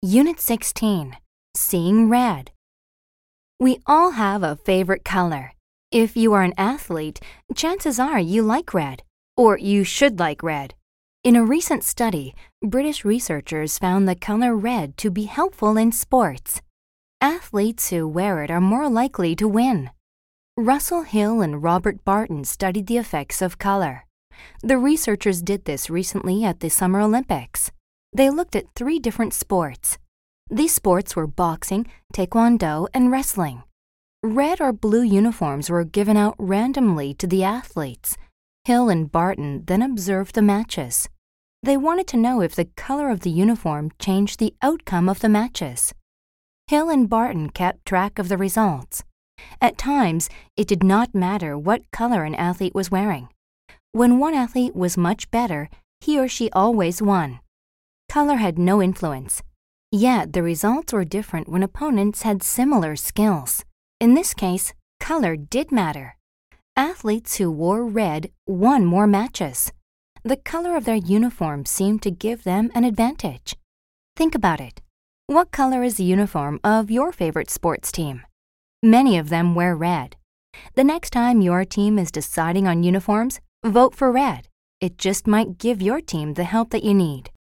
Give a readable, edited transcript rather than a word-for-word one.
Unit 16, Seeing Red. We all have a favorite color. If you are an athlete, chances are you like red, or you should like red. In a recent study, British researchers found the color red to be helpful in sports. Athletes who wear it are more likely to win. Russell Hill and Robert Barton studied the effects of color. The researchers did this recently at the Summer Olympics. They looked at 3 different sports. These sports were boxing, taekwondo, and wrestling. Red or blue uniforms were given out randomly to the athletes. Hill and Barton then observed the matches. They wanted to know if the color of the uniform changed the outcome of the matches. Hill and Barton kept track of the results. At times, it did not matter what color an athlete was wearing. When one athlete was much better, he or she always won. Color had no influence. Yet the results were different when opponents had similar skills. In this case, color did matter. Athletes who wore red won more matches. The color of their uniform seemed to give them an advantage. Think about it. What color is the uniform of your favorite sports team? Many of them wear red. The next time your team is deciding on uniforms, vote for red. It just might give your team the help that you need.